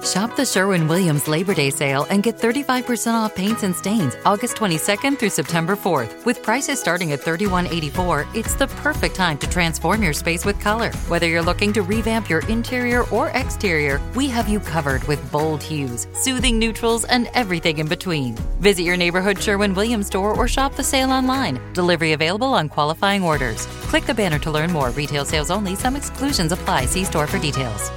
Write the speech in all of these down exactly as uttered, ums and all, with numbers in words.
Shop the Sherwin-Williams Labor Day sale and get thirty-five percent off paints and stains August twenty-second through September fourth. With prices starting at thirty-one eighty-four, it's the perfect time to transform your space with color. Whether you're looking to revamp your interior or exterior, we have you covered with bold hues, soothing neutrals, and everything in between. Visit your neighborhood Sherwin-Williams store or shop the sale online. Delivery available on qualifying orders. Click the banner to learn more. Retail sales only. Some exclusions apply. See store for details.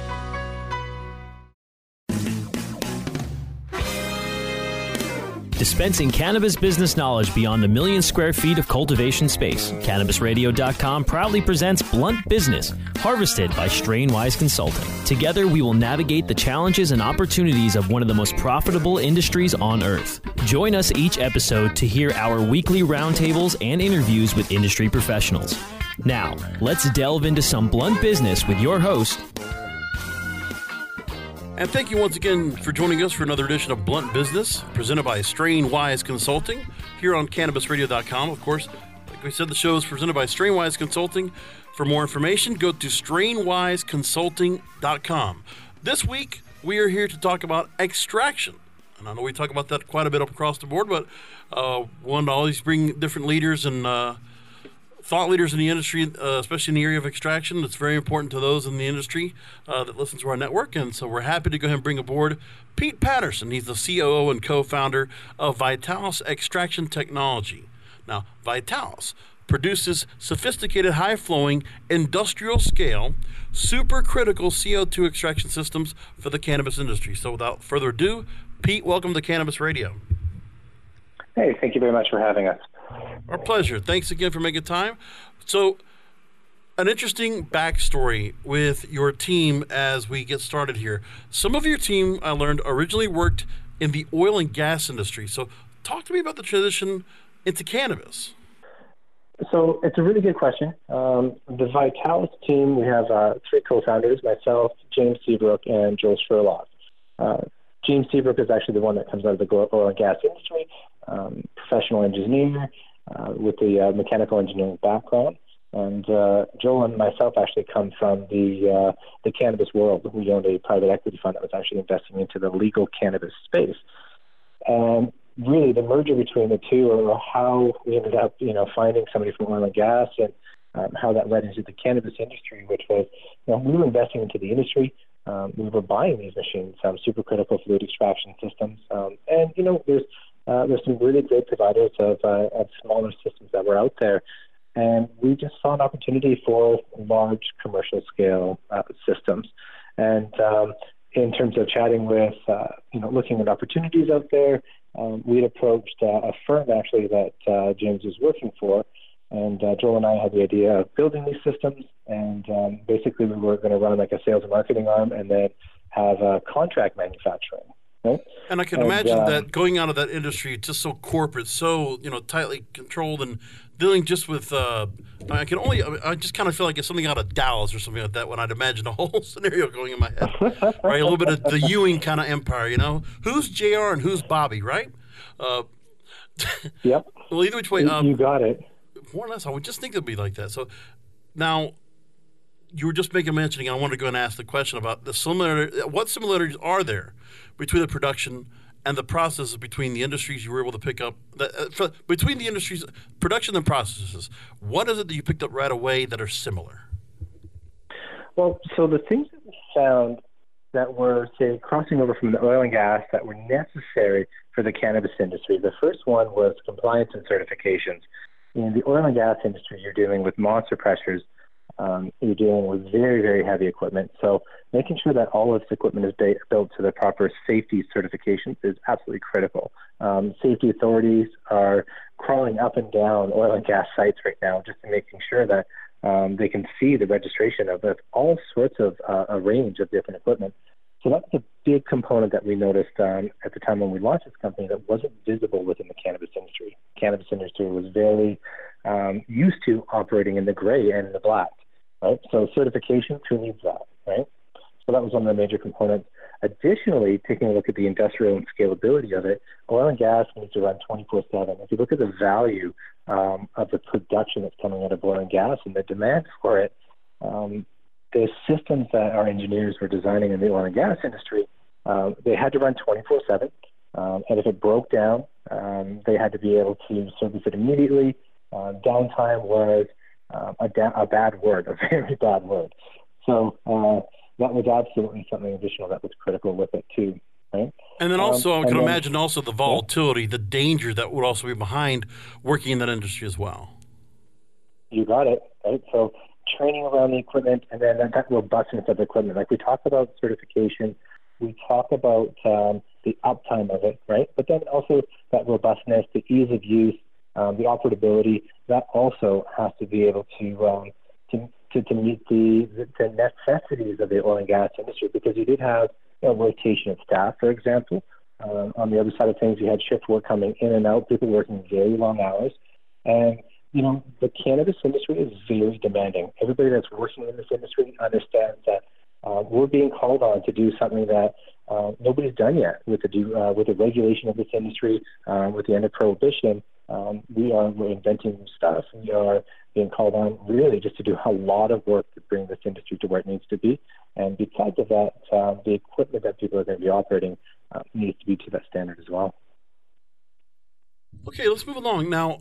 Dispensing cannabis business knowledge beyond a million square feet of cultivation space. Cannabis Radio dot com proudly presents Blunt Business, harvested by Strainwise Consulting. Together, we will navigate the challenges and opportunities of one of the most profitable industries on earth. Join us each episode to hear our weekly roundtables and interviews with industry professionals. Now, let's delve into some blunt business with your host. And thank you once again for joining us for another edition of Blunt Business, presented by Strainwise Consulting, here on Cannabis Radio dot com. Of course, like we said, the show is presented by Strainwise Consulting. For more information, go to Strainwise Consulting dot com. This week, we are here to talk about extraction. And I know we talk about that quite a bit up across the board, but uh, one to always bring different leaders and uh, thought leaders in the industry, uh, especially in the area of extraction. It's very important to those in the industry uh, that listen to our network. And so we're happy to go ahead and bring aboard Pete Patterson. He's the C O O and co-founder of Vitalis Extraction Technology. Now, Vitalis produces sophisticated, high-flowing, industrial-scale, supercritical C O two extraction systems for the cannabis industry. So without further ado, Pete, welcome to Cannabis Radio. Hey, thank you very much for having us. Our pleasure. Thanks again for making time. So, an interesting backstory with your team as we get started here. Some of your team, I learned, originally worked in the oil and gas industry. So, talk to me about the transition into cannabis. So, it's a really good question. Um, the Vitalis team, we have uh, three co-founders, myself, James Seabrook, and Joel Sherlock. Uh, James Seabrook is actually the one that comes out of the oil and gas industry, um, professional engineer uh, with the uh, mechanical engineering background. And uh, Joel and myself actually come from the uh, the cannabis world. We owned a private equity fund that was actually investing into the legal cannabis space. And really, the merger between the two, or how we ended up, you know, finding somebody from oil and gas, and um, how that led into the cannabis industry, which was, you know, we were investing into the industry. Um, we were buying these machines, um, supercritical fluid extraction systems, um, and you know, there's uh, there's some really great providers of uh, of smaller systems that were out there, and we just saw an opportunity for large commercial scale uh, systems. And um, in terms of chatting with, uh, you know, looking at opportunities out there, um, we'd approached uh, a firm actually that uh, James was working for. And uh, Joel and I had the idea of building these systems, and um, basically we were going to run like a sales and marketing arm, and then have uh, contract manufacturing. Right? And I can and, imagine um, that going out of that industry, just so corporate, so you know, tightly controlled, and dealing just with. Uh, I can only. I just kind of feel like it's something out of Dallas or something like that when I'd imagine a whole scenario going in my head. Right, a little bit of the Ewing kind of empire. You know, who's J R and who's Bobby, right? Uh, yep. Well, either which way, um, you got it. More or less, I would just think it'd be like that. So now, you were just making mentioning, and I wanted to go and ask the question about the similar. What similarities are there between the production and the processes between the industries you were able to pick up? The, uh, for, between the industries, production and processes, what is it that you picked up right away that are similar? Well, so the things that we found that were, say, crossing over from the oil and gas that were necessary for the cannabis industry. The first one was compliance and certifications. In the oil and gas industry, you're dealing with monster pressures. Um, you're dealing with very, very heavy equipment. So making sure that all of this equipment is ba- built to the proper safety certifications is absolutely critical. Um, safety authorities are crawling up and down oil and gas sites right now just to making sure that um, they can see the registration of, of all sorts of uh, a range of different equipment. So that's a big component that we noticed um, at the time when we launched this company that wasn't visible within the cannabis industry. The cannabis industry was very um, used to operating in the gray and in the black, right? So certification, who needs that, right? So that was one of the major components. Additionally, taking a look at the industrial and scalability of it, oil and gas needs to run twenty-four seven. If you look at the value um, of the production that's coming out of oil and gas and the demand for it, um, the systems that our engineers were designing in the oil and gas industry um, they had to run twenty-four seven, um, and if it broke down, um, they had to be able to service it immediately. Uh, downtime was uh, a, da- a bad word, a very bad word. So uh, that was absolutely something additional that was critical with it too, right? And then also, Um, I can then, imagine also the volatility, yeah. the danger that would also be behind working in that industry as well. You got it, right? So training around the equipment, and then that robustness of the equipment. Like we talk about certification, we talk about um, the uptime of it, right? But then also that robustness, the ease of use, um, the operability, that also has to be able to um, to, to, to meet the, the necessities of the oil and gas industry, because you did have a rotation of staff, for example. Um, on the other side of things, you had shift work coming in and out, people working very long hours. And, you know, the cannabis industry is very demanding. Everybody that's working in this industry understands that uh, we're being called on to do something that uh, nobody's done yet with the do, uh, with the regulation of this industry, uh, with the end of prohibition. Um, we are we're inventing new stuff. We are being called on really just to do a lot of work to bring this industry to where it needs to be. And because of that, uh, the equipment that people are going to be operating uh, needs to be to that standard as well. Okay, let's move along. Now,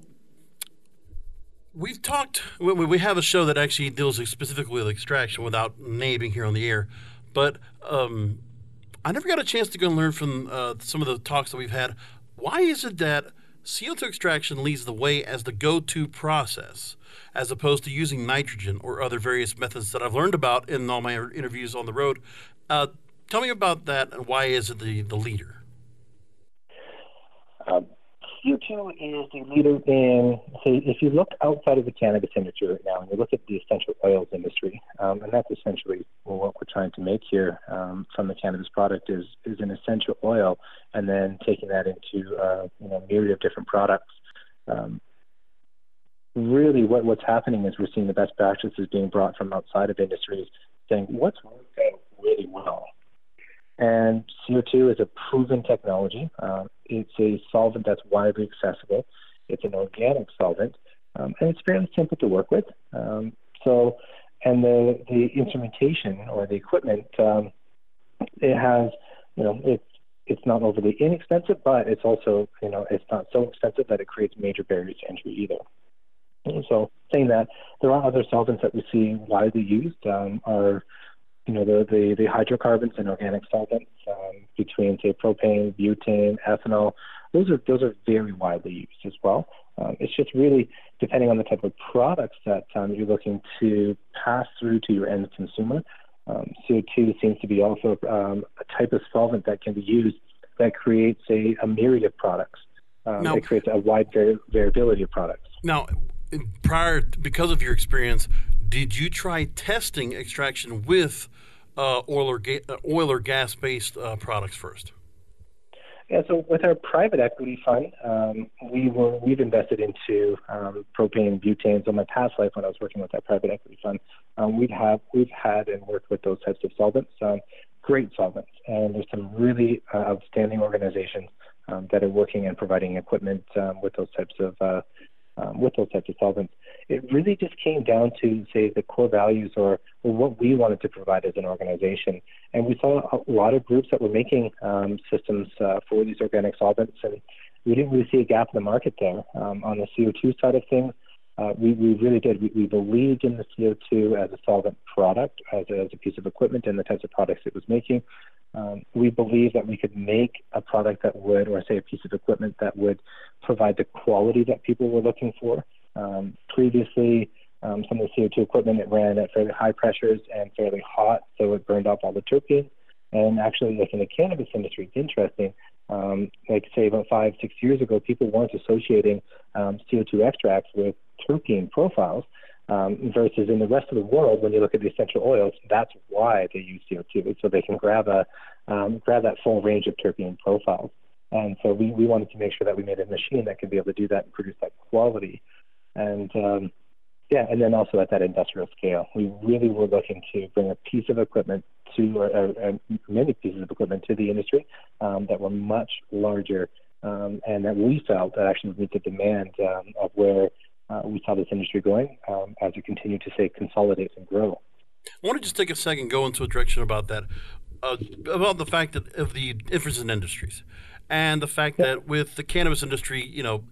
we've talked, we, we have a show that actually deals specifically with extraction without naming here on the air, but um, I never got a chance to go and learn from uh, some of the talks that we've had. Why is it that C O two extraction leads the way as the go-to process, as opposed to using nitrogen or other various methods that I've learned about in all my interviews on the road? Uh, tell me about that, and why is it the, the leader? Um, C O two is the leader in, say, if you look outside of the cannabis industry right now, and you look at the essential oils industry, um, and that's essentially well, what we're trying to make here um, from the cannabis product is is an essential oil, and then taking that into uh, you know, a myriad of different products. Um, really, what, what's happening is we're seeing the best practices being brought from outside of industries, saying what's working really well. And C O two is a proven technology. Um, it's a solvent that's widely accessible. It's an organic solvent, um, and it's fairly simple to work with. Um, so, and the the instrumentation or the equipment, um, it has, you know, it's it's not overly inexpensive, but it's also, you know, it's not so expensive that it creates major barriers to entry either. And so, saying that, there are other solvents that we see widely used. Um, are You know, the, the, the hydrocarbons and organic solvents um, between, say, propane, butane, ethanol, those are those are very widely used as well. Um, it's just really depending on the type of products that um, you're looking to pass through to your end consumer. Um, C O two seems to be also um, a type of solvent that can be used that creates a, a myriad of products. Um, now, it creates a wide vari- variability of products. Now, prior, because of your experience, did you try testing extraction with uh, oil or ga- oil or gas-based uh, products first? Yeah, so with our private equity fund, um, we were we've invested into um, propane and butane. So in my past life, when I was working with that private equity fund, um, we'd have we've had and worked with those types of solvents, um, great solvents, and there's some really uh, outstanding organizations um, that are working and providing equipment um, with those types of uh, um, with those types of solvents. It really just came down to, say, the core values or, or what we wanted to provide as an organization. And we saw a lot of groups that were making um, systems uh, for these organic solvents, and we didn't really see a gap in the market there. Um, on the C O two side of things, uh, we, we really did. We, we believed in the C O two as a solvent product, as a, as a piece of equipment and the types of products it was making. Um, we believe that we could make a product that would, or say a piece of equipment that would provide the quality that people were looking for. Um, previously, um, some of the C O two equipment, it ran at fairly high pressures and fairly hot, so it burned off all the terpenes. And actually, like in the cannabis industry, it's interesting. Um, like say about five, six years ago, people weren't associating um, C O two extracts with terpene profiles. Um, versus in the rest of the world, when you look at the essential oils, that's why they use C O two, so they can grab a um, grab that full range of terpene profiles. And so we, we wanted to make sure that we made a machine that could be able to do that and produce that quality. And um, yeah, and then also at that industrial scale, we really were looking to bring a piece of equipment to, or, or many pieces of equipment to the industry um, that were much larger um, and that we felt that actually would meet the demand um, of where uh, we saw this industry going um, as it continued to, say, consolidate and grow. I want to just take a second and go into a direction about that. uh, about the fact that of the difference in industries, and the fact yeah. that with the cannabis industry, you know,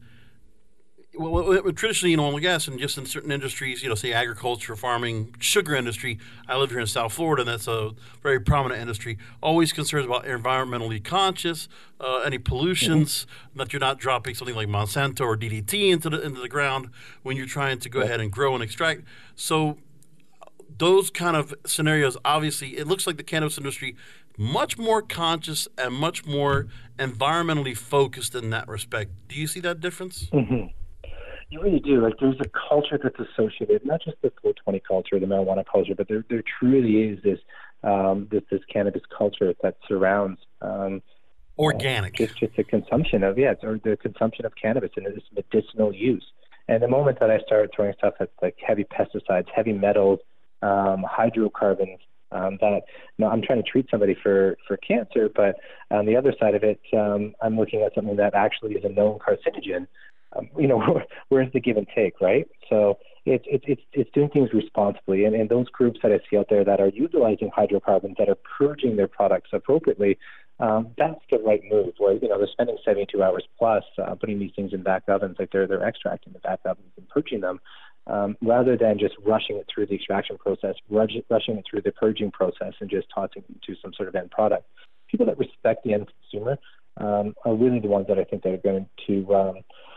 well, traditionally in oil and gas, and just in certain industries, you know, say agriculture, farming, sugar industry. I live here in South Florida, and that's a very prominent industry. Always concerns about environmentally conscious, uh, any pollutions, mm-hmm. that you're not dropping something like Monsanto or D D T into the into the ground when you're trying to go yeah. ahead and grow and extract. So those kind of scenarios, obviously, it looks like the cannabis industry much more conscious and much more environmentally focused in that respect. Do you see that difference? Mm-hmm. You really do. Like, there's a culture that's associated, not just the four twenty culture, the marijuana culture, but there there truly is this um, this, this cannabis culture that surrounds um, organic, uh, just just the consumption of yeah, or the consumption of cannabis and this medicinal use. And the moment that I started throwing stuff that's like heavy pesticides, heavy metals, um, hydrocarbons, um, that you know, I'm trying to treat somebody for for cancer, but on the other side of it, um, I'm looking at something that actually is a known carcinogen. Um, you know, where's the give and take, right? So it's it's it's it's doing things responsibly, and, and those groups that I see out there that are utilizing hydrocarbons, that are purging their products appropriately, um, that's the right move. Where you know they're spending seventy-two hours plus uh, putting these things in back ovens, like they're they're extracting the back ovens and purging them, um, rather than just rushing it through the extraction process, rush, rushing it through the purging process, and just tossing it to some sort of end product. People that respect the end consumer um, are really the ones that I think that are going to um,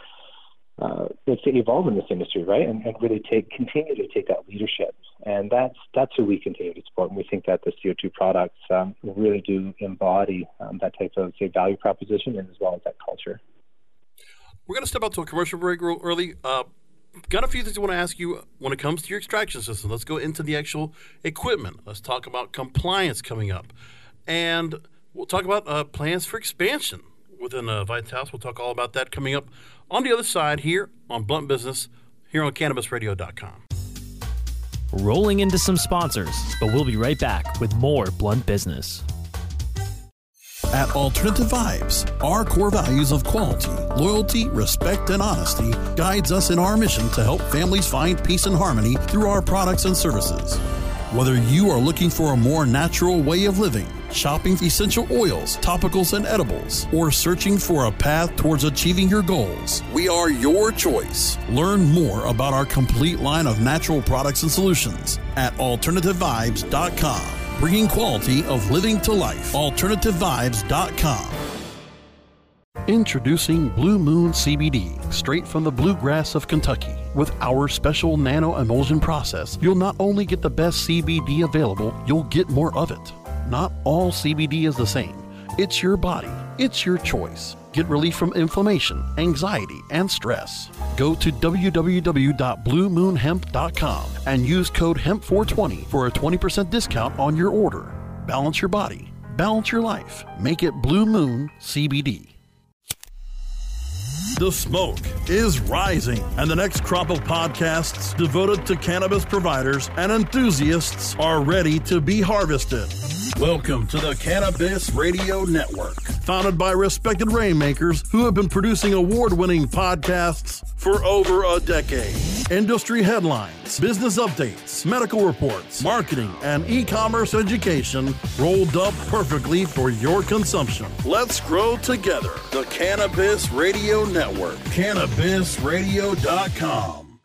Uh, let's say evolve in this industry, right, and, and really take continue to take that leadership, and that's that's who we continue to support. And we think that the C O two products um, really do embody um, that type of say value proposition, and as well as that culture. We're going to step out to a commercial break real early. Uh, got a few things I want to ask you when it comes to your extraction system. Let's go into the actual equipment. Let's talk about compliance coming up, and we'll talk about uh, plans for expansion within uh, Vitalis. We'll talk all about that coming up on the other side here on Blunt Business, here on Cannabis Radio dot com. Rolling into some sponsors, but we'll be right back with more Blunt Business. At Alternative Vibes, our core values of quality, loyalty, respect, and honesty guides us in our mission to help families find peace and harmony through our products and services. Whether you are looking for a more natural way of living, shopping essential oils, topicals, and edibles, or searching for a path towards achieving your goals, we are your choice. Learn more about our complete line of natural products and solutions at alternative vibes dot com. Bringing quality of living to life. alternative vibes dot com. Introducing Blue Moon C B D, straight from the bluegrass of Kentucky. With our special nano emulsion process, you'll not only get the best C B D available, you'll get more of it. Not all C B D is the same. It's your body. It's your choice. Get relief from inflammation, anxiety, and stress. Go to w w w dot blue moon hemp dot com and use code hemp four twenty for a twenty percent discount on your order. Balance your body. Balance your life. Make it Blue Moon C B D. The smoke is rising, and the next crop of podcasts devoted to cannabis providers and enthusiasts are ready to be harvested. Welcome to the Cannabis Radio Network, founded by respected rainmakers who have been producing award-winning podcasts for over a decade. Industry headlines, business updates, medical reports, marketing, and e-commerce education rolled up perfectly for your consumption. Let's grow together. The Cannabis Radio Network, cannabis radio dot com.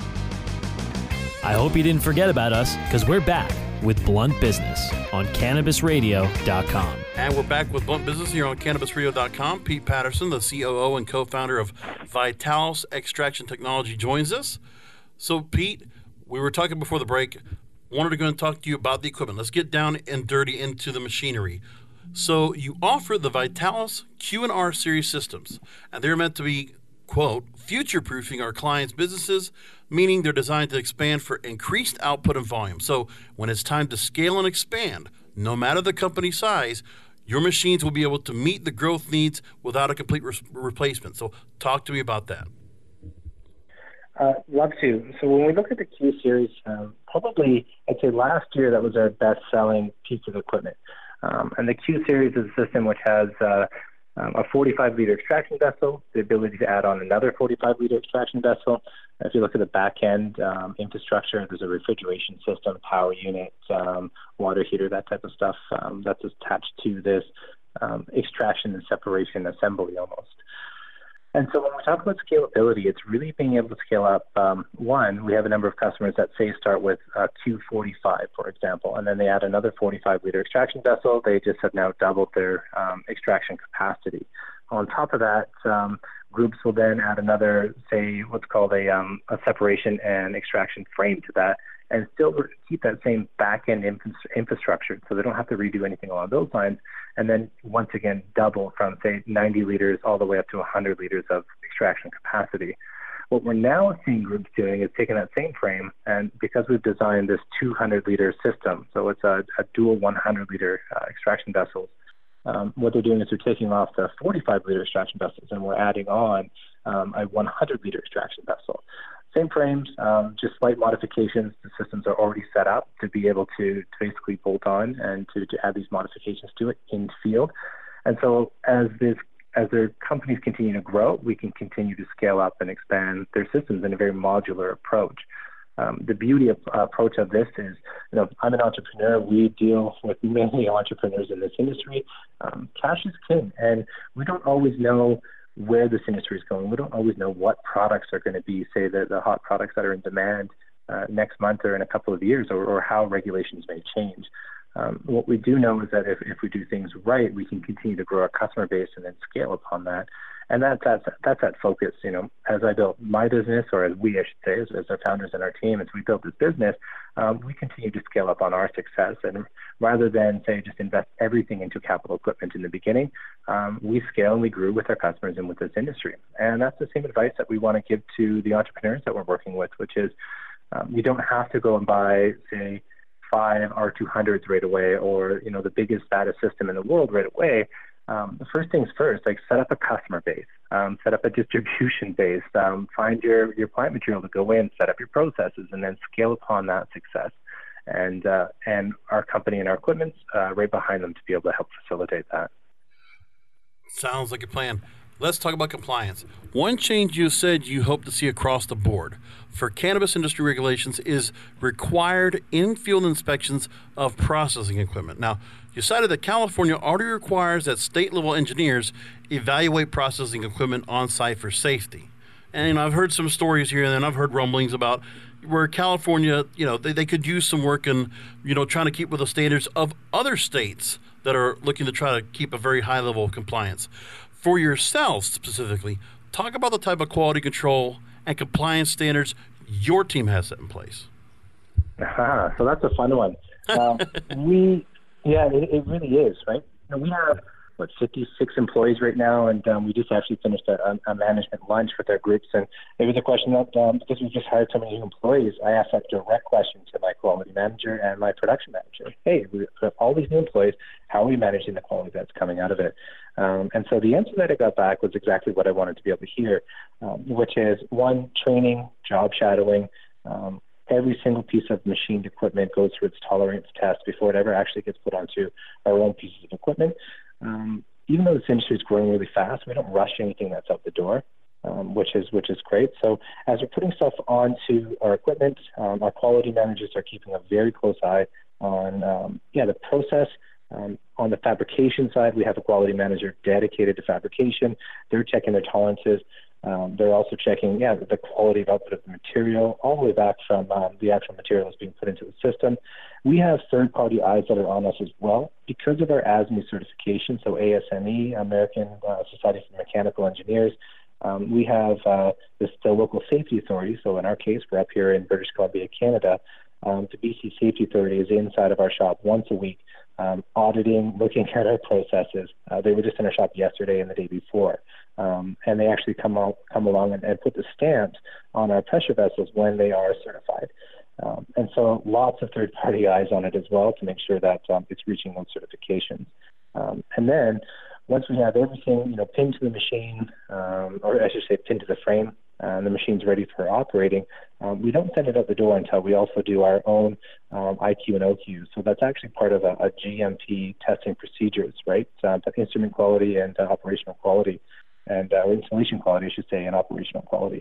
I hope you didn't forget about us, because we're back with Blunt Business on cannabis radio dot com. And we're back with Blunt Business here on cannabis radio dot com. Pete Patterson, the C O O and co-founder of Vitalis Extraction Technology, joins us. So, Pete, we were talking before the break. Wanted to go and talk to you about the equipment. Let's get down and dirty into the machinery. So, you offer the Vitalis Q and R series systems, and they're meant to be, quote, future-proofing our clients' businesses, meaning they're designed to expand for increased output and volume. So when it's time to scale and expand, no matter the company size, your machines will be able to meet the growth needs without a complete re- replacement. So talk to me about that. Uh, love to. So when we look at the Q series, um, probably I'd say last year that was our best-selling piece of equipment. Um, and the Q series is a system which has uh, um, a forty-five liter extraction vessel, the ability to add on another forty-five liter extraction vessel, If you look at the back end um, infrastructure, there's a refrigeration system, power unit, um, water heater, that type of stuff um, that's attached to this um, extraction and separation assembly almost. And so when we talk about scalability, it's really being able to scale up. Um, one, we have a number of customers that say start with uh, Q forty-five, for example, and then they add another forty-five liter extraction vessel. They just have now doubled their um, extraction capacity. On top of that, um, groups will then add another, say, what's called a, um, a separation and extraction frame to that, and still keep that same back-end infrastructure, so they don't have to redo anything along those lines, and then once again double from, say, ninety liters all the way up to one hundred liters of extraction capacity. What we're now seeing groups doing is taking that same frame, and because we've designed this two hundred liter system, so it's a, a dual one hundred liter uh, extraction vessels, um, what they're doing is they're taking off the forty-five liter extraction vessels, and we're adding on um, a one hundred liter extraction vessel. Same frames, um, just slight modifications. The systems are already set up to be able to, to basically bolt on and to, to add these modifications to it in field. And so as this, as their companies continue to grow, we can continue to scale up and expand their systems in a very modular approach. Um, the beauty of uh, approach of this is, you know, I'm an entrepreneur. We deal with many entrepreneurs in this industry. Um, cash is king, and we don't always know where this industry is going. We don't always know what products are going to be, say, the, the hot products that are in demand uh, next month or in a couple of years, or, or how regulations may change. Um, what we do know is that if, if we do things right, we can continue to grow our customer base and then scale upon that. And that, that's, that's that focus. You know, as I built my business, or as we, I should say, as, as our founders and our team, as we built this business, um, we continue to scale up on our success. And rather than, say, just invest everything into capital equipment in the beginning, um, we scale and we grew with our customers and with this industry. And that's the same advice that we want to give to the entrepreneurs that we're working with, which is um, you don't have to go and buy, say, five R two hundreds right away, or, you know, the biggest, baddest system in the world right away. Um, the first things first, like set up a customer base, um, set up a distribution base, um, find your, your plant material to go in, set up your processes, and then scale upon that success. And uh, and our company and our equipment's uh, right behind them to be able to help facilitate that. Sounds like a plan. Let's talk about compliance. One change you said you hope to see across the board for cannabis industry regulations is required in-field inspections of processing equipment. Now, you cited that California already requires that state-level engineers evaluate processing equipment on site for safety. And you know, I've heard some stories here, and then I've heard rumblings about where California, you know, they, they could use some work in, you know, trying to keep with the standards of other states that are looking to try to keep a very high level of compliance. For yourselves specifically, talk about the type of quality control and compliance standards your team has set in place. Uh-huh. So that's a fun one. Uh, we, yeah, it, it really is, right? You know, we have, what, fifty-six employees right now, and um, we just actually finished a, a management lunch with our groups, and it was a question that, um, because we just hired so many new employees, I asked that direct question to my quality manager and my production manager. Hey, we have all these new employees, how are we managing the quality that's coming out of it? Um, and so the answer that I got back was exactly what I wanted to be able to hear, um, which is, one, training, job shadowing. Um, every single piece of machined equipment goes through its tolerance test before it ever actually gets put onto our own pieces of equipment. Um, even though this industry is growing really fast, we don't rush anything that's out the door, um, which is which is great. So as we're putting stuff onto our equipment, um, our quality managers are keeping a very close eye on um, yeah the process. Um, on the fabrication side, we have a quality manager dedicated to fabrication. They're checking their tolerances. Um, they're also checking, yeah, the quality of output of the material, all the way back from um, the actual material that's being put into the system. We have third-party eyes that are on us as well because of our A S M E certification, so A S M E, American uh, Society for Mechanical Engineers. Um, we have uh, this, the local safety authority, so in our case, we're up here in British Columbia, Canada. Um, the B C Safety Authority is inside of our shop once a week, um, auditing, looking at our processes. Uh, they were just in our shop yesterday and the day before. Um, and they actually come, out, come along and, and put the stamps on our pressure vessels when they are certified. Um, and so lots of third-party eyes on it as well to make sure that um, it's reaching those certifications. Um, and then once we have everything, you know, pinned to the machine, um, or I should say pinned to the frame, and the machine's ready for operating, um, we don't send it out the door until we also do our own um, I Q and O Q. So that's actually part of a, a G M P testing procedures, right? Uh, instrument quality and uh, operational quality, and uh, installation quality, I should say, and operational quality.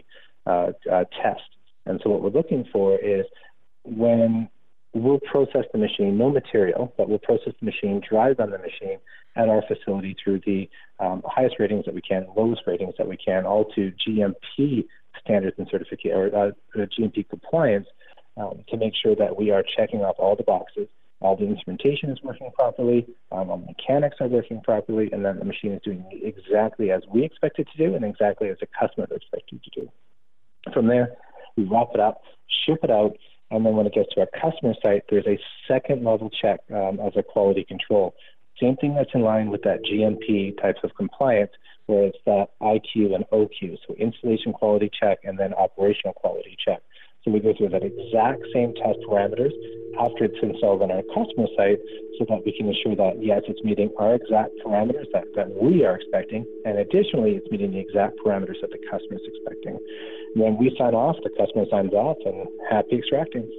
uh, uh, test. And so what we're looking for is when we'll process the machine, no material, but we'll process the machine, drive on the machine at our facility through the um, highest ratings that we can, lowest ratings that we can, all to G M P standards and certificate, or uh, G M P compliance, um, to make sure that we are checking off all the boxes, all the instrumentation is working properly, um, all the mechanics are working properly, and then the machine is doing exactly as we expect it to do and exactly as the customer expected to do. From there, we wrap it up, ship it out, and then when it gets to our customer site, there's a second level check um, as a quality control. Same thing that's in line with that G M P types of compliance, where it's that I Q and O Q, so installation quality check and then operational quality check. So we go through that exact same test parameters after it's installed on our customer site so that we can ensure that, yes, it's meeting our exact parameters that, that we are expecting, and additionally, it's meeting the exact parameters that the customer is expecting. When we sign off, the customer signs off, and happy extracting.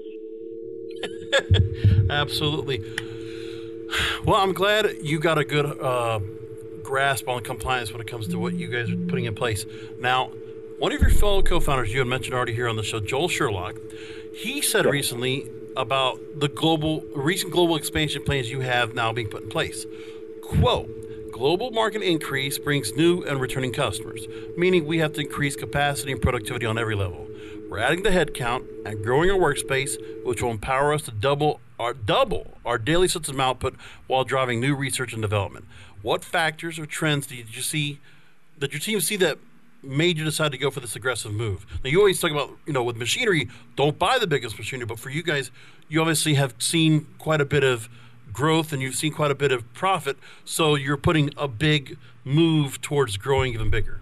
Absolutely. Well, I'm glad you got a good uh, grasp on compliance when it comes to what you guys are putting in place. Now, one of your fellow co-founders you had mentioned already here on the show, Joel Sherlock, he said yeah. recently about the global recent global expansion plans you have now being put in place. Quote, global market increase brings new and returning customers, meaning we have to increase capacity and productivity on every level. We're adding the headcount and growing our workspace, which will empower us to double our double our daily system output while driving new research and development. What factors or trends did you see that your team see that made you decide to go for this aggressive move? Now, you always talk about, you know, with machinery, don't buy the biggest machinery, but for you guys, you obviously have seen quite a bit of growth and you've seen quite a bit of profit, so you're putting a big move towards growing even bigger.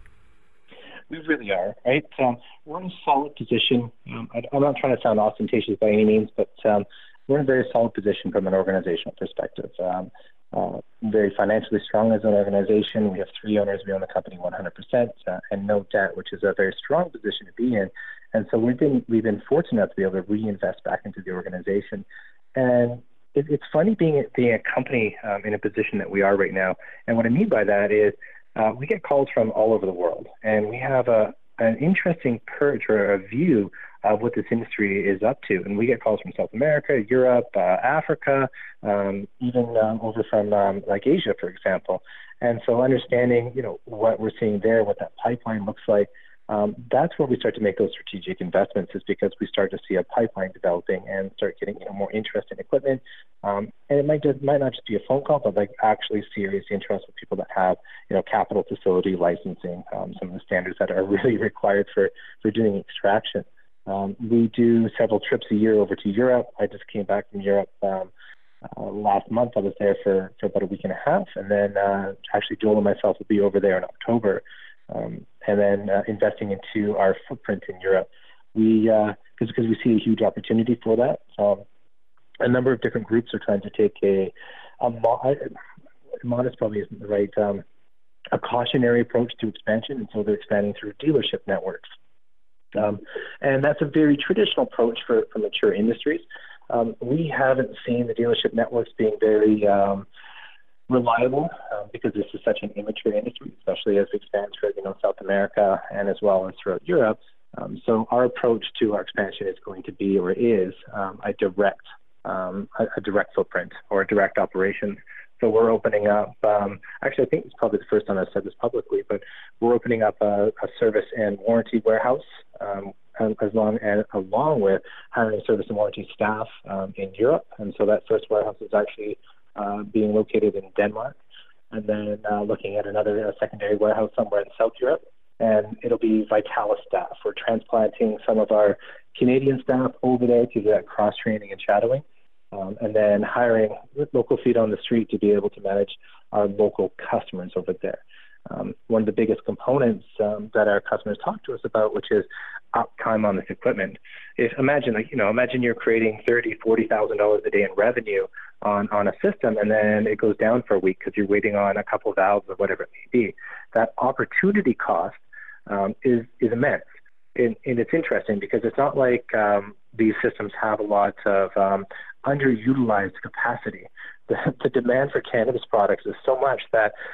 We really are, right? Um, we're in a solid position. Um, I, I'm not trying to sound ostentatious by any means, but um, we're in a very solid position from an organizational perspective. Um, uh, very financially strong as an organization. We have three owners. We own the company one hundred percent uh, and no debt, which is a very strong position to be in. And so we've been we've been fortunate to be able to reinvest back into the organization. And it, it's funny being being a company um, in a position that we are right now. And what I mean by that is uh, we get calls from all over the world, and we have a an interesting perch or a view of what this industry is up to. And we get calls from South America, Europe, uh, Africa, um, even um, over from um, like Asia, for example. And so understanding, you know, what we're seeing there, what that pipeline looks like, um, that's where we start to make those strategic investments, is because we start to see a pipeline developing and start getting, you know, more interest in equipment. Um, and it might just might not just be a phone call, but like actually serious interest with people that have, you know, capital facility licensing, um, some of the standards that are really required for, for doing extraction. Um, we do several trips a year over to Europe. I just came back from Europe um, uh, last month. I was there for, for about a week and a half. And then uh, actually Joel and myself will be over there in October. Um, and then uh, investing into our footprint in Europe. We, uh, cause, because we see a huge opportunity for that. Um, a number of different groups are trying to take a, a mo- modest probably isn't the right, um, a cautionary approach to expansion. And so they're expanding through dealership networks. Um, and that's a very traditional approach for, for mature industries. Um, we haven't seen the dealership networks being very um, reliable um, because this is such an immature industry, especially as we expand throughout, you know, South America and as well as throughout Europe. Um, so our approach to our expansion is going to be, or is, um, a direct um, a, a direct footprint or a direct operation. So we're opening up, um, actually I think it's probably the first time I've said this publicly, but we're opening up a, a service and warranty warehouse um, as long and along with hiring service and warranty staff um, in Europe. And so that first warehouse is actually uh, being located in Denmark, and then uh, looking at another uh, secondary warehouse somewhere in South Europe. And it'll be Vitalis staff. We're transplanting some of our Canadian staff over there to do that cross-training and shadowing. Um, and then hiring local feet on the street to be able to manage our local customers over there. Um, one of the biggest components um, that our customers talk to us about, which is uptime on this equipment. If imagine, like, you know, imagine you're creating thirty, forty thousand dollars a day in revenue on, on a system, and then it goes down for a week because you're waiting on a couple of valves or whatever it may be. That opportunity cost um, is is immense. And, and it's interesting because it's not like um, these systems have a lot of um, underutilized capacity. The, the demand for cannabis products is so much that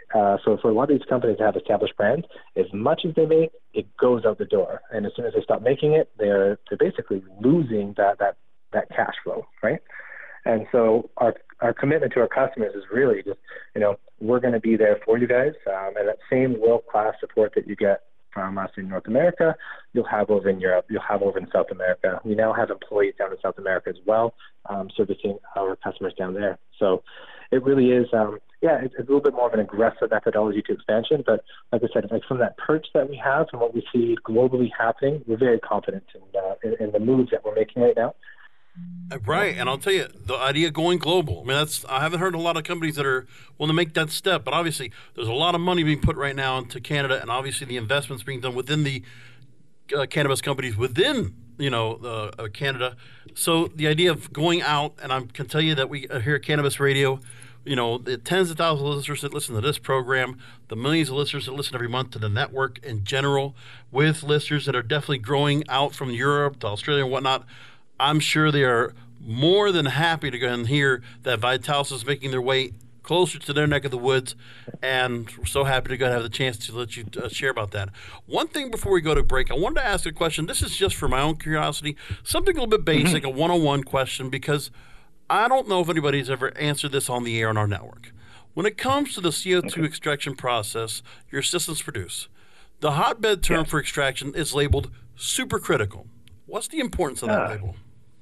Uh, so for a lot of these companies that have established brands, as much as they make, it goes out the door. And as soon as they stop making it, they're they're basically losing that that that cash flow, right? And so our our commitment to our customers is really just, you know, we're going to be there for you guys, um, and that same world-class support that you get from us in North America, you'll have over in Europe, you'll have over in South America. We now have employees down in South America as well, um, servicing our customers down there. So it really is, um, yeah, it's, it's a little bit more of an aggressive methodology to expansion. But like I said, like from that perch that we have and what we see globally happening, we're very confident in, uh, in, in the moves that we're making right now. Right, and I'll tell you, the idea of going global, I mean, that's I haven't heard a lot of companies that are willing to make that step, but obviously there's a lot of money being put right now into Canada, and obviously the investments being done within the uh, cannabis companies within, you know, uh, uh, Canada. So the idea of going out, and I can tell you that we uh, here at Cannabis Radio, you know, the tens of thousands of listeners that listen to this program, the millions of listeners that listen every month to the network in general, with listeners that are definitely growing out from Europe to Australia and whatnot, I'm sure they are more than happy to go and hear that Vitalis is making their way closer to their neck of the woods, and we're so happy to go and have the chance to let you uh, share about that. One thing before we go to break, I wanted to ask a question. This is just for my own curiosity, something a little bit basic, mm-hmm. a one-on-one question, because I don't know if anybody's ever answered this on the air on our network. When it comes to the C O two okay. extraction process your systems produce, the hotbed term yeah. for extraction is labeled supercritical. What's the importance of that uh. label?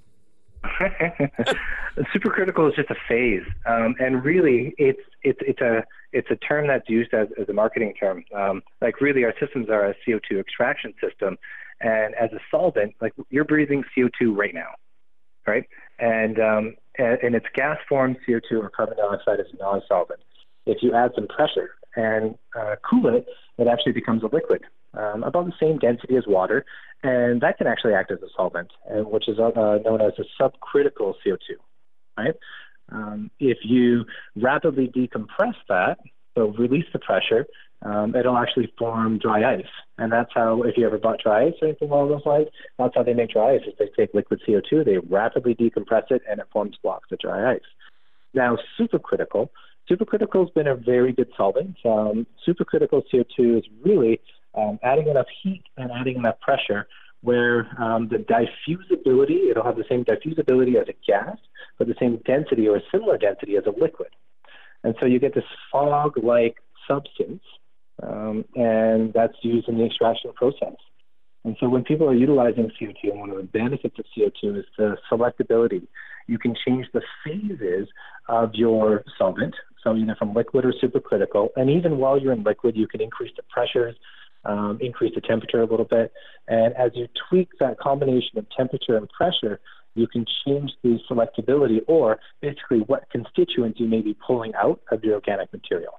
Supercritical is just a phase, um, and really, it's it's it's a it's a term that's used as, as a marketing term. Um, like really, our systems are a C O two extraction system, and as a solvent, like you're breathing C O two right now, right? And um, and, and its gas form, C O two or carbon dioxide, is a non-solvent. If you add some pressure and uh, cool it, it actually becomes a liquid, um, about the same density as water. And that can actually act as a solvent, uh, which is uh, known as a subcritical C O two, right? Um, if you rapidly decompress that, so release the pressure, um, it'll actually form dry ice. And that's how, if you ever bought dry ice or anything along those lines, that's how they make dry ice. Is they take liquid C O two, they rapidly decompress it, and it forms blocks of dry ice. Now, supercritical, supercritical has been a very good solvent. Um, supercritical C O two is really Um, adding enough heat and adding enough pressure where um, the diffusibility, it'll have the same diffusibility as a gas, but the same density or a similar density as a liquid. And so you get this fog-like substance, um, and that's used in the extraction process. And so when people are utilizing C O two, one of the benefits of C O two is the selectability. You can change the phases of your solvent, so either from liquid or supercritical, and even while you're in liquid, you can increase the pressures, Um, increase the temperature a little bit. And as you tweak that combination of temperature and pressure, you can change the selectability, or basically what constituents you may be pulling out of your organic material.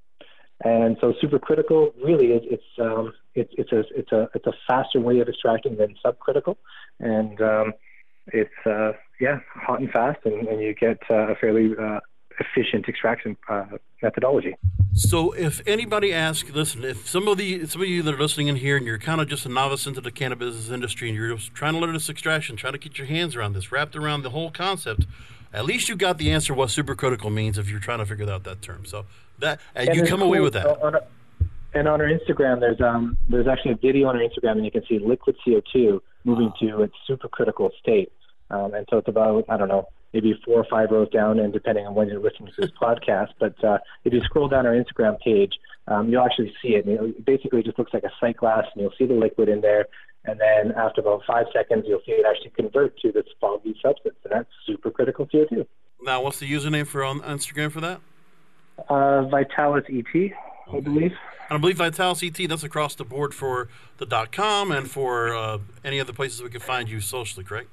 And so supercritical really is it's um, it's it's a it's a it's a faster way of extracting than subcritical, and um, it's uh, yeah hot and fast, and, and you get uh, a fairly uh, efficient extraction uh, methodology. So if anybody asks, listen, if some of the some of you that are listening in here and you're kind of just a novice into the cannabis industry and you're just trying to learn this extraction, trying to get your hands around this, wrapped around the whole concept, at least you got the answer what supercritical means if you're trying to figure out that term. So that and and you come cool, away with that. On our, and on our Instagram, there's um there's actually a video on our Instagram, and you can see liquid C O two moving wow. to its supercritical state. Um, and so it's about, I don't know, maybe four or five rows down, and depending on when you're listening to this podcast. But uh, if you scroll down our Instagram page, um, you'll actually see it. And it basically just looks like a sight glass, and you'll see the liquid in there. And then after about five seconds, you'll see it actually convert to this foggy substance, and that's supercritical C O two. Now, what's the username for on Instagram for that? Uh, Vitalis E T, I okay. believe. And I believe Vitalis E T, that's across the board for the .com and for uh, any other places we can find you socially, correct?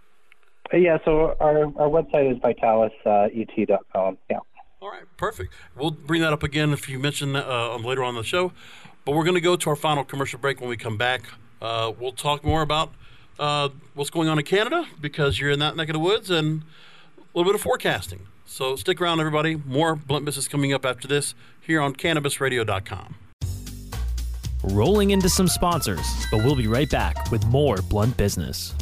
Yeah, so our, our website is vitalis e t dot com. Yeah. All right, perfect. We'll bring that up again if you mention uh, later on in the show. But we're going to go to our final commercial break. When we come back, uh, we'll talk more about uh, what's going on in Canada, because you're in that neck of the woods, and a little bit of forecasting. So stick around, everybody. More Blunt Business coming up after this here on cannabis radio dot com. Rolling into some sponsors, but we'll be right back with more Blunt Business.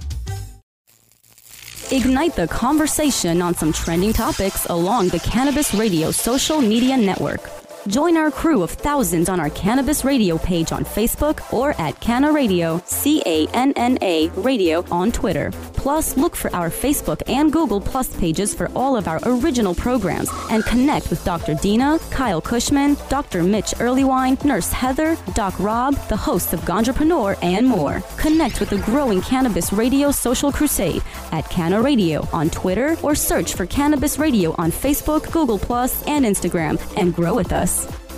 Ignite the conversation on some trending topics along the Cannabis Radio social media network. Join our crew of thousands on our Cannabis Radio page on Facebook or at Canna Radio, C A N N A Radio on Twitter. Plus, look for our Facebook and Google Plus pages for all of our original programs and connect with Doctor Dina, Kyle Cushman, Doctor Mitch Earlywine, Nurse Heather, Doc Rob, the hosts of Ganjapreneur, and more. Connect with the growing Cannabis Radio social crusade at Canna Radio on Twitter or search for Cannabis Radio on Facebook, Google Plus, and Instagram and grow with us.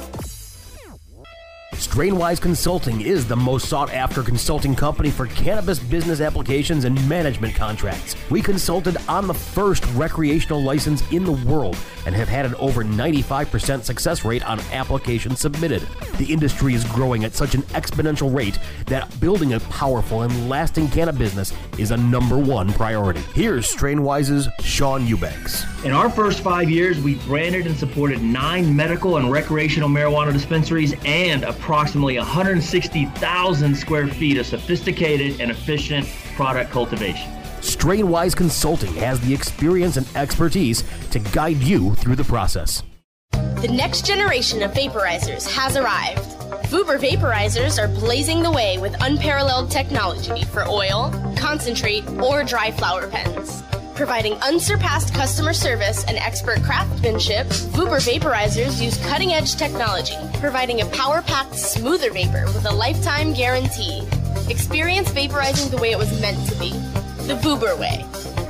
Strainwise Consulting is the most sought-after consulting company for cannabis business applications and management contracts. We consulted on the first recreational license in the world and have had an over ninety-five percent success rate on applications submitted. The industry is growing at such an exponential rate that building a powerful and lasting cannabis business is a number one priority. Here's Strainwise's Sean Eubanks. In our first five years, we branded and supported nine medical and recreational marijuana dispensaries and approximately one hundred sixty thousand square feet of sophisticated and efficient product cultivation. Strainwise Consulting has the experience and expertise to guide you through the process. The next generation of vaporizers has arrived. Vuber vaporizers are blazing the way with unparalleled technology for oil, concentrate, or dry flower pens. Providing unsurpassed customer service and expert craftsmanship, Vuber vaporizers use cutting-edge technology, providing a power-packed, smoother vapor with a lifetime guarantee. Experience vaporizing the way it was meant to be, the Vuber way.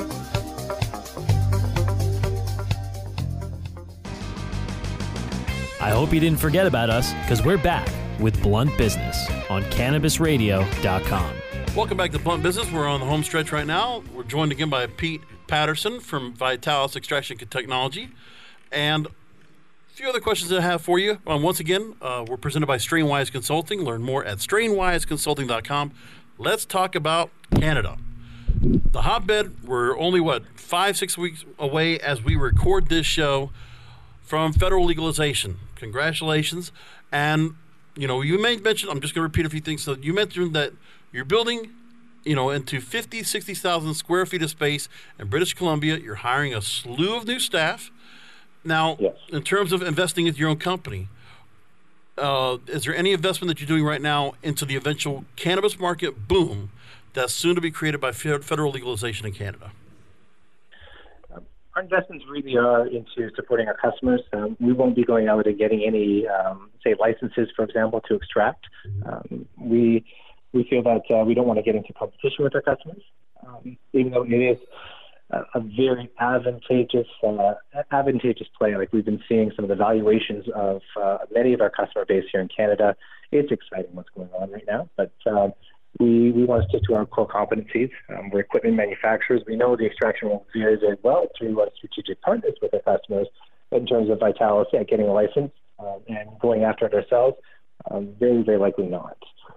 I hope you didn't forget about us, because we're back with Blunt Business on Cannabis Radio dot com. Welcome back to Blunt Business. We're on the home stretch right now. We're joined again by Pete Patterson from Vitalis Extraction Technology. And a few other questions that I have for you. Um, once again, uh, we're presented by Strainwise Consulting. Learn more at strainwise consulting dot com. Let's talk about Canada. The hotbed, we're only, what, five, six weeks away as we record this show from federal legalization. Congratulations. And, you know, you may mention, I'm just going to repeat a few things. So you mentioned that you're building, you know, into fifty, sixty thousand square feet of space in British Columbia. You're hiring a slew of new staff. Now, yes. In terms of investing into your own company, uh, is there any investment that you're doing right now into the eventual cannabis market boom that's soon to be created by federal legalization in Canada? Um, our investments really are into supporting our customers. Um, we won't be going out and getting any, um, say, licenses, for example, to extract. Um, we we feel that uh, we don't want to get into competition with our customers, um, even though it is a, a very advantageous uh, advantageous play. Like we've been seeing some of the valuations of uh, many of our customer base here in Canada. It's exciting what's going on right now, but um, we, we want to stick to our core competencies. Um, we're equipment manufacturers. We know the extraction will very, very well through our strategic partners with our customers. But in terms of Vitalis yeah, getting a license um, and going after it ourselves, um, very, very likely not.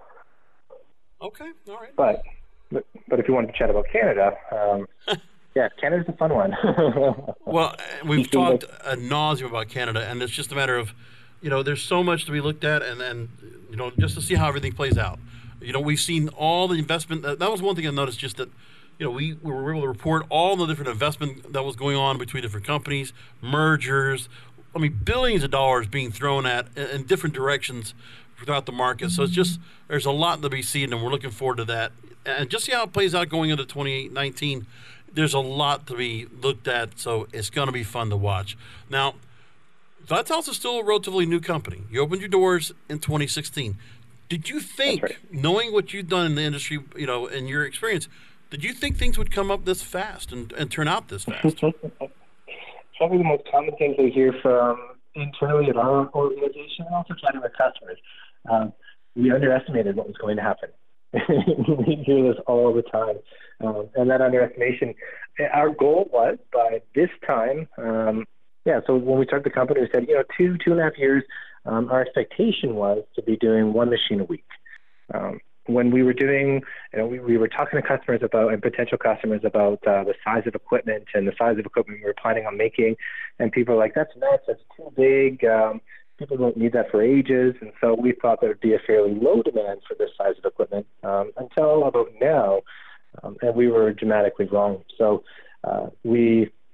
Okay, all right. But but, but if you wanted to chat about Canada, um, yeah, Canada's a fun one. Well, we've talked ad nauseum about Canada, and it's just a matter of, you know, there's so much to be looked at, and then, you know, just to see how everything plays out. You know, we've seen all the investment. That, that was one thing I noticed, just that, you know, we, we were able to report all the different investment that was going on between different companies, mergers. I mean, billions of dollars being thrown at in, in different directions throughout the market. So it's just, there's a lot to be seen, and we're looking forward to that. And just see how it plays out going into twenty nineteen. There's a lot to be looked at, so it's going to be fun to watch. Now, Vitalis is still a relatively new company. You opened your doors in twenty sixteen. Did you think, right, knowing what you've done in the industry, you know, and your experience, did you think things would come up this fast and, and turn out this fast? Probably the most common things I hear from internally at our organization and also chatting with customers. Um, we underestimated what was going to happen. We hear this all the time. Um, and that underestimation, our goal was by this time, um, yeah, so when we started the company, we said, you know, two, two and a half years, um, our expectation was to be doing one machine a week. Um, when we were doing, you know, we, we were talking to customers about, and potential customers about uh, the size of equipment and the size of equipment we were planning on making, and people were like, that's nuts, that's too big, um, people don't need that for ages, and so we thought there would be a fairly low demand for this size of equipment um, until about now, um, and we were dramatically wrong. So uh, we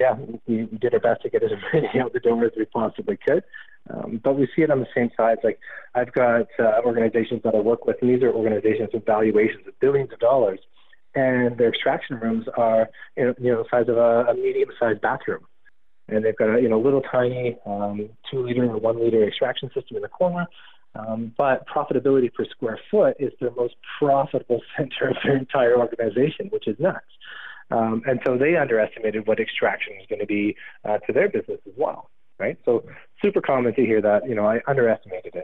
yeah, we did our best to get as many out the door as we possibly could. Um, but we see it on the same side. Like I've got uh, organizations that I work with, and these are organizations with valuations of billions of dollars, and their extraction rooms are you know, you know the size of a, a medium-sized bathroom. And they've got a you know little tiny um, two-liter or one-liter extraction system in the corner. Um, but profitability per square foot is their most profitable center of their entire organization, which is nuts. Um, and so they underestimated what extraction was going to be uh, to their business as well, right? So super common to hear that, you know, I underestimated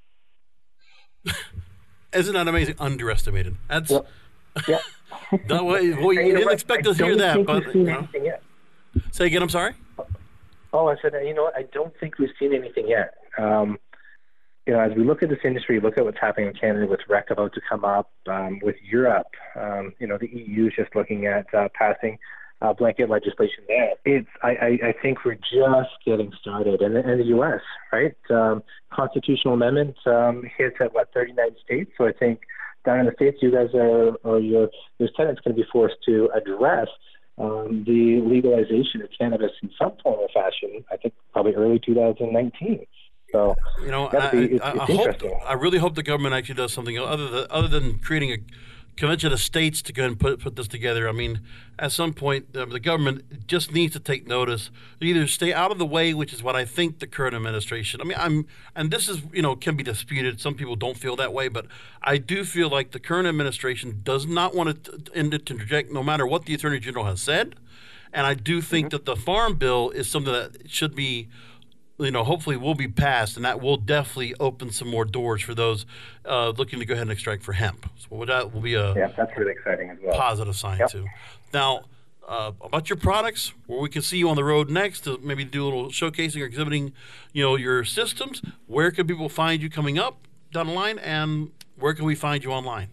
it. Isn't that amazing? Underestimated. That's yep. Yeah. that way. Well, you, you didn't expect to hear that, but you know. Yet. Say again. I'm sorry. Oh, I said, you know what? I don't think we've seen anything yet. Um, You know, as we look at this industry, look at what's happening in Canada with R E C about to come up, um, with Europe, um, you know, the E U is just looking at uh, passing uh, blanket legislation there. It's, I, I, I think we're just getting started. And, and the U S, right? Um, constitutional amendment um, hits at, what, thirty-nine states? So I think down in the States, you guys are, or your, your Senate's going to be forced to address um, the legalization of cannabis in some form or fashion, I think probably early two thousand nineteen. So, you know, be, I, it's, I, it's I, hope, I really hope the government actually does something other than, other than creating a convention of states to go and put put this together. I mean, at some point, uh, the government just needs to take notice. Either stay out of the way, which is what I think the current administration. I mean, I'm, and this is you know can be disputed. Some people don't feel that way, but I do feel like the current administration does not want to, to interject, no matter what the Attorney General has said. And I do think mm-hmm. that the Farm Bill is something that should be. You know, hopefully will be passed, and that will definitely open some more doors for those uh, looking to go ahead and extract for hemp. So that will be a yeah, that's really exciting as well. Positive sign yep. too. Now, uh, about your products, where we can see you on the road next to maybe do a little showcasing or exhibiting, you know, your systems. Where can people find you coming up down the line, and where can we find you online?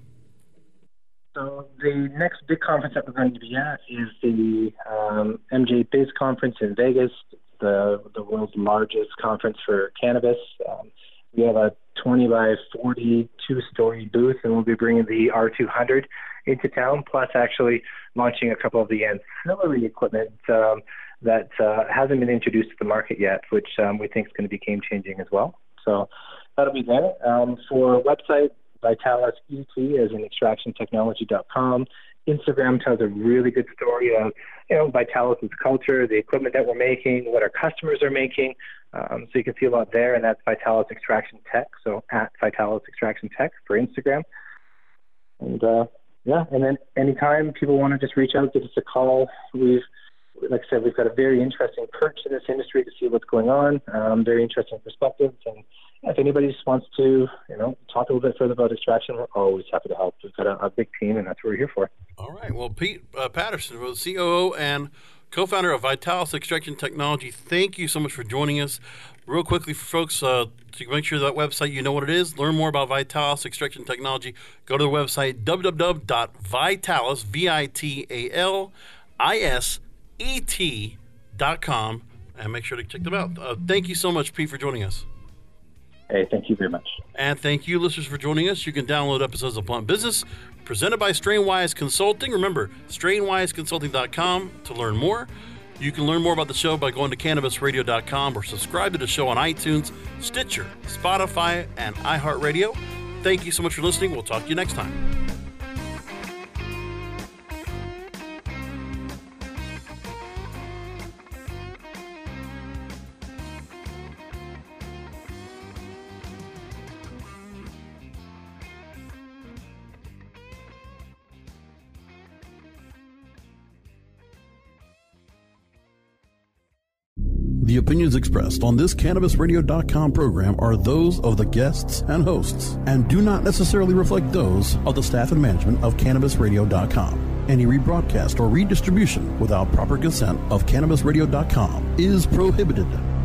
So the next big conference that we're going to be at is the um, M J Biz Conference in Vegas. The, the world's largest conference for cannabis. Um, we have a twenty by forty-two story booth, and we'll be bringing the R two hundred into town, plus actually launching a couple of the ancillary equipment um, that uh, hasn't been introduced to the market yet, which um, we think is going to be game-changing as well. So that'll be there. Um, for website, Vitalis E T as in extraction technology dot com. Instagram tells a really good story of, you know, Vitalis' culture, the equipment that we're making, what our customers are making. Um, so you can see a lot there, and that's Vitalis Extraction Tech. So at Vitalis Extraction Tech for Instagram. And uh, yeah, and then anytime people want to just reach out, give us a call. We've, like I said, we've got a very interesting perch in this industry to see what's going on. Um, very interesting perspectives, and if anybody just wants to, you know, talk a little bit further about extraction, we're always happy to help. We've got a, a big team, and that's what we're here for. All right. Well, Pete uh, Patterson, C O O and co-founder of Vitalis Extraction Technology, thank you so much for joining us. Real quickly, for folks, uh, to make sure that website, you know what it is, learn more about Vitalis Extraction Technology, go to the website, w w w dot vitalis, V I T A L I S E T dot com, and make sure to check them out. Uh, thank you so much, Pete, for joining us. Hey, thank you very much. And thank you, listeners, for joining us. You can download episodes of Blunt Business, presented by Strainwise Consulting. Remember, strain wise consulting dot com to learn more. You can learn more about the show by going to cannabis radio dot com or subscribe to the show on iTunes, Stitcher, Spotify, and iHeartRadio. Thank you so much for listening. We'll talk to you next time. The opinions expressed on this cannabis radio dot com program are those of the guests and hosts and do not necessarily reflect those of the staff and management of cannabis radio dot com. Any rebroadcast or redistribution without proper consent of cannabis radio dot com is prohibited.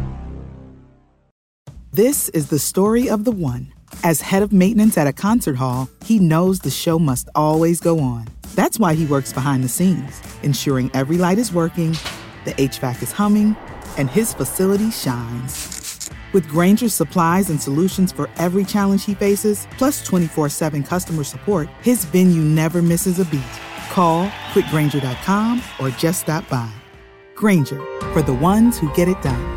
This is the story of the one. As head of maintenance at a concert hall, he knows the show must always go on. That's why he works behind the scenes, ensuring every light is working, the H V A C is humming, and his facility shines. With Grainger's supplies and solutions for every challenge he faces, plus twenty-four seven customer support, his venue never misses a beat. Call quick grainger dot com or just stop by. Grainger, for the ones who get it done.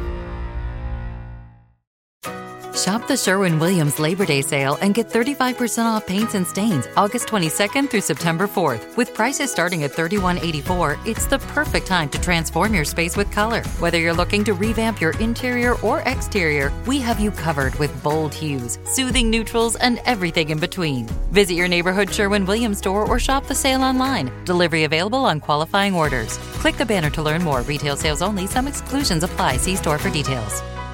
Shop the Sherwin-Williams Labor Day sale and get thirty-five percent off paints and stains August twenty-second through September fourth. With prices starting at thirty-one eighty-four, it's the perfect time to transform your space with color. Whether you're looking to revamp your interior or exterior, we have you covered with bold hues, soothing neutrals, and everything in between. Visit your neighborhood Sherwin-Williams store or shop the sale online. Delivery available on qualifying orders. Click the banner to learn more. Retail sales only. Some exclusions apply. See store for details.